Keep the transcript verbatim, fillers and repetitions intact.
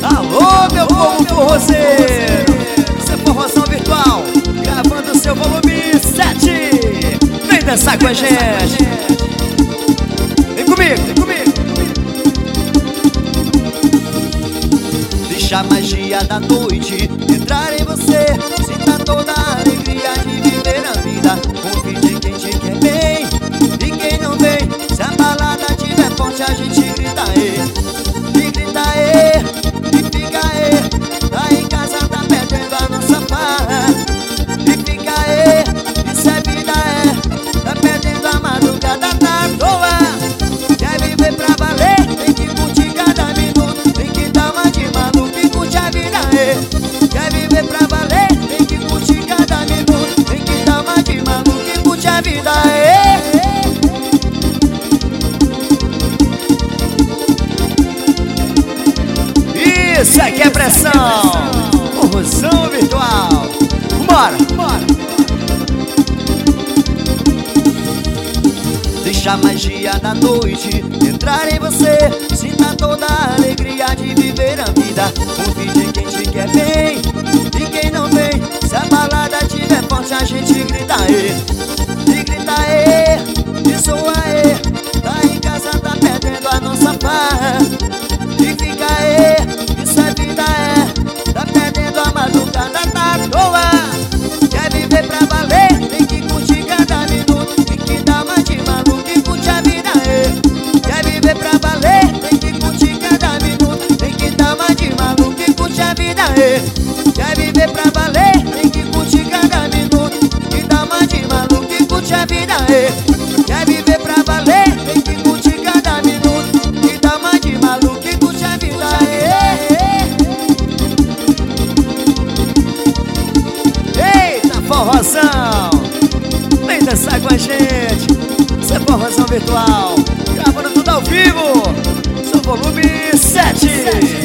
Alô, meu povo forrozeiro, isso é forrozão virtual, gravando seu volume sete. Vem dançar com a gente. Vem comigo, vem comigo. Deixa a magia da noite entrar em você, sinta toda a alegria de viver a vida. Convide quem te quer bem e quem não vem. Se a balada tiver forte, a gente grita aí, e grita aí, e fica aí. Tá em casa, tá perdendo a nossa farra, e fica aí, isso é vida, é. Tá perdendo a madrugada, tá à toa. Quer viver pra valer, tem que curtir cada minuto, tem que dar uma de maluco e curtir a vida, é. Quer viver pra valer, tem que curtir cada minuto, tem que dar uma de maluco e curtir a vida, é. Isso aqui é pressão, forrozão virtual. Bora, bora. Deixa a magia da noite entrar em você, sinta toda a alegria de viver a vida. Convide quem te quer bem e quem não vem. Se a balada tiver forte, a gente grita aí, e grita aí, e soa aí. Tá em casa, tá perdendo a nossa farra, e fica aí, isso é vida, é. Tá perdendo a madrugada, tá à toa. Quer viver pra valer, tem que curtir cada minuto, tem que dar uma de maluco e curtir a vida, é. Quer viver pra valer, tem que curtir cada minuto, tem que dar uma de maluco e curtir a vida, é. Quer viver pra valer, tem que curtir cada minuto, tem que dar uma de maluco e curtir a vida, é. Quer viver pra valer, tem que curtir cada minuto, tem que dar uma de maluco e curtir a vida, é. Eita, forrozão, vem dançar com a gente. Isso é forrozão virtual, gravando tudo ao vivo, seu volume sete.